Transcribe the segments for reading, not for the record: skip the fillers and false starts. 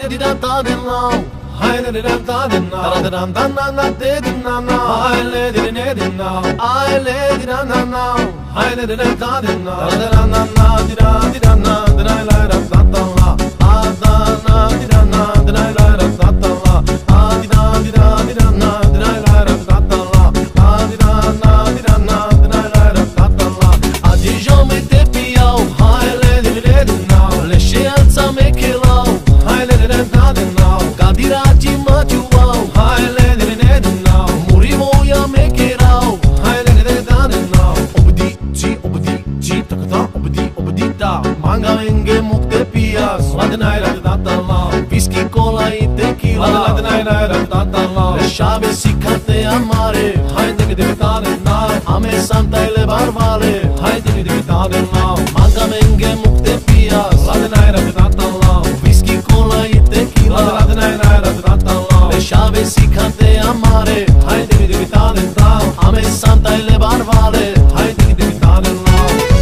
di da da de now. Hai le di da da de now. Da da da da da de de now. Hai le di ne de now. Hai le di da da now. Hai le di da da de now. Da da da da di da na da la la da da da la. Ah da na di da na da la la da da da la. Ah di da na da la la da da da la. Ah di da na da la la da da da la. A deja me te piau. Hai le di de now. Le scienza me che lau. Hai le di da de now. Cadirati ma tu wow. Hai le di de now. Murivo ya me che rau. Hai le di da de now. Obdi takata obdi da. Manga enge mukte pias. Ladnai da da da la. Whisky cola e tequila. Ladnai da da da la. Le chave si cante amare. Hai de da de now. Ame santa e le barbale. Hai de da de now. Manga enge mukte pias. Ladnai da da da la. Whisky cola e tequila. Ladnai da da da la. Le chave si cante amare. Hai de da de now. Ame santa e le barbale. Hai de da de now.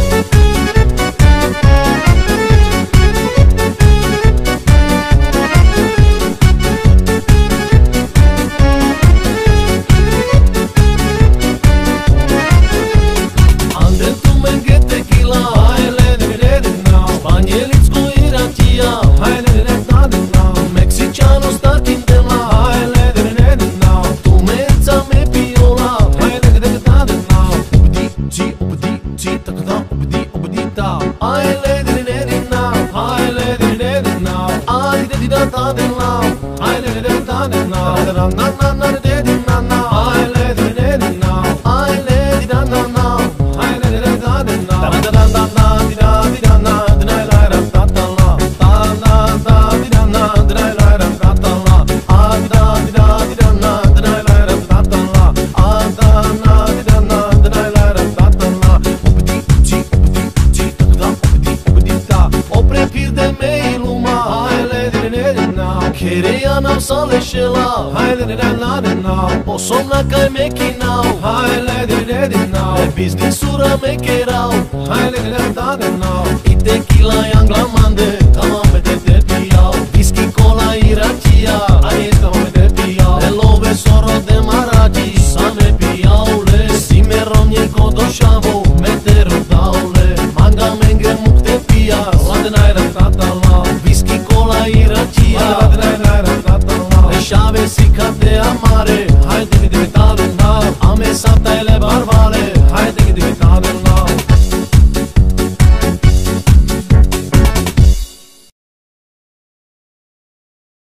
Queria não só lexela, hai le de na de now. Posom na kai me ki now, hai le de now. Business sura me ke rao, hai le de now.